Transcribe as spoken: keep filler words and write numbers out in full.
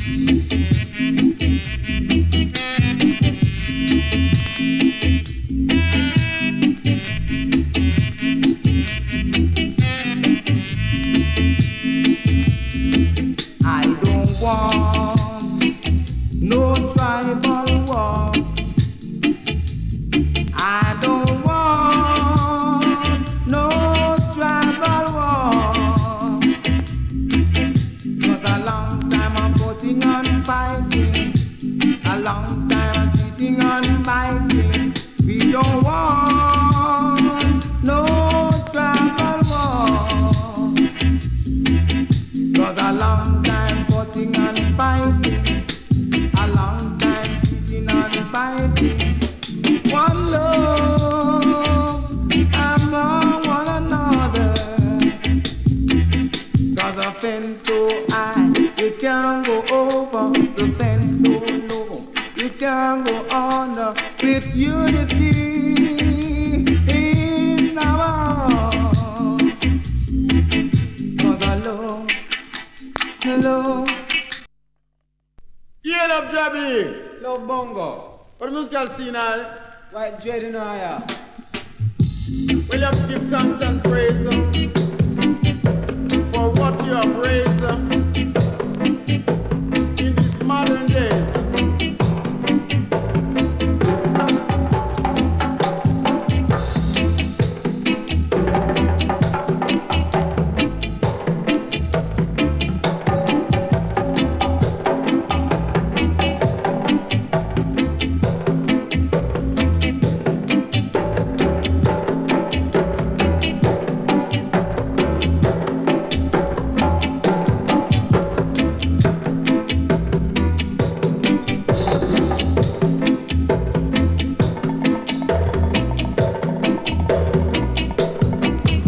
I don't want no tribal war. I don't want no tribal war. 'Cause a long time I'm forcing on fighting, a long time I'm cheating on biting. We don't want no tribal war. 'Cause a long time forcing and fighting, a long time cheating and fighting. One love among one another. 'Cause the fence so high, you can't go over. The fence so low, you can't go under. With unity in our heart. 'Cause I love, hello. Yeah, love Jabby. Love Bongo. For the musical scene, I. White Dread in here. Well, you have to give thanks and praise uh, for what you have raised. uh,